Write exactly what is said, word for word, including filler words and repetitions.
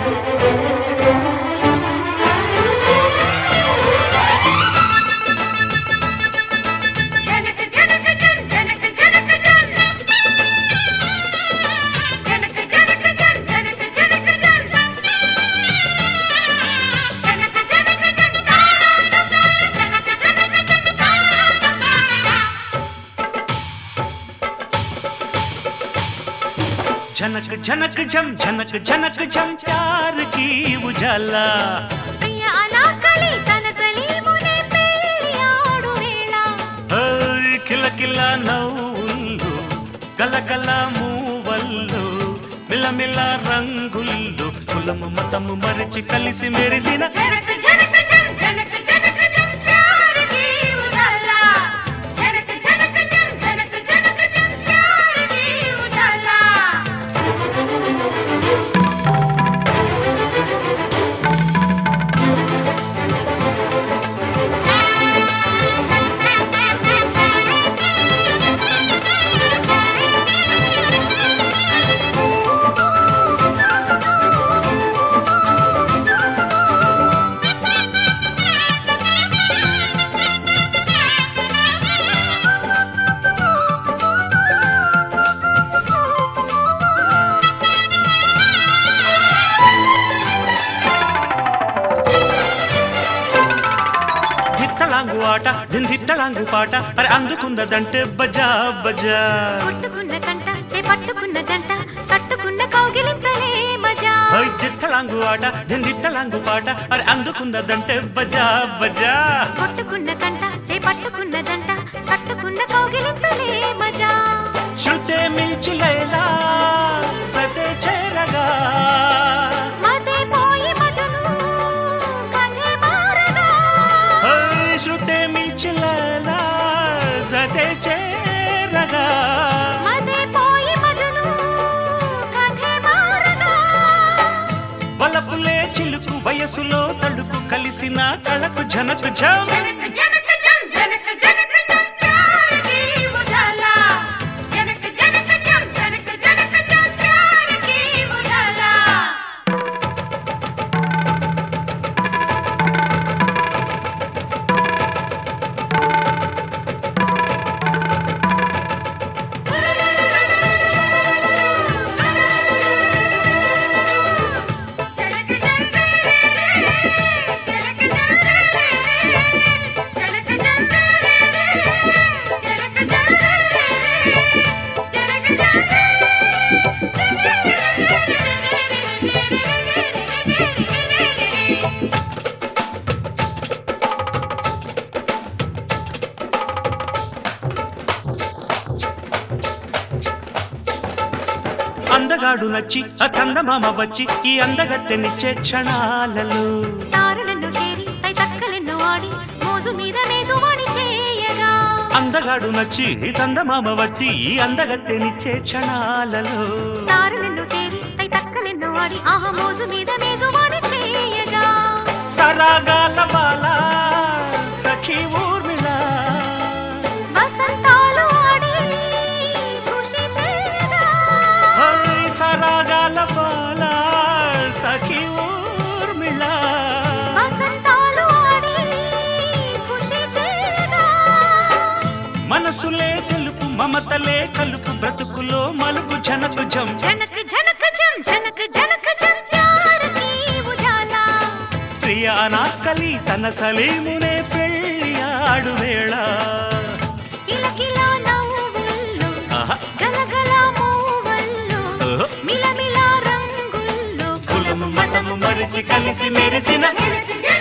झनक झनक झम झनक झनक झम प्यार की उजाला प्रिया अनाकली तनसलीमुने पेलियाडु वेला ओय किल किल नव्వులు గలగల మూవల్లు మిలమిల రంగుల్లు కులము మతము మరిచి కలిసి మెరిసిన झनक झनक झम झनक झनक झम प्यार की उजाला झनक झनक झम झनक झनक झम प्यार की उजाला ఆట దిందిట్టలాంగు పాట అరే అందుకున్నదంటే బజా బజా కొట్టుకున్న కంట చే పట్టుకున్న జంట కట్టుకున్న కౌగిలింతలే మజా ఓయ్ దిట్టలాంగు ఆట దిందిట్టలాంగు పాట అరే అందుకున్నదంటే బజా బజా కొట్టుకున్న కంట చే పట్టుకున్న జంట కట్టుకున్న కౌగిలింతలే మజా శృతే మించి లైలా సతే చేరగా మతే పోయి మజను కథే మారగా ఓయ్ శృతే మించి లైలా సతే చేరగా మతే పోయి మజను కథే మారగా వలపులే చిలుకు వయసులో తడుకు కలిసిన కళకు జనకు జం జనక జనక జం జనక జనక జం ప్యార్ की उजाला జనక జనక జం జనక జనక జం ప్యార్ की उजाला అందగాడు నచ్చి ఆ చందమామ వచ్చి ఈ అందగత్తెనిచ్చే క్షణాలలో తారలను చేరి పై తక్కలెన్నో ఆడి మోజు మీద మేజువాణి చేయగా అందగాడు నచ్చి ఈ చందమామ వచ్చి ఈ అందగత్తెనిచ్చే క్షణాలలో తారలను చేరి పై తక్కలెన్నో ఆడి ఆహ మోజు మీద మేజువాణి చేయగా సరాగాల బాల సఖీ ఊర్మిళ వసంతాలు ఆడి ఖుషి చేయగా ఓయ్ సరాగాల బాల సఖీ ఊర్మిళ వసంతాలు ఆడి ఖుషి చేయగా మనసులే తెలుపు మమతలే కలుపు బ్రతుకులో మలుపు జనకు జం జనక జనక జం జనక జనక జం ప్యార్ की उजाला ప్రియ అనాకలి తన సలీమునే పెళ్లి ఆడు వేళ కిలకిల నవ్వుల్లో ఆహా గలగల మూవల్లో ఓహో. మిలమిల రంగుల్లో కులము మతము మరిచి కలిసి మెరిసిన జనక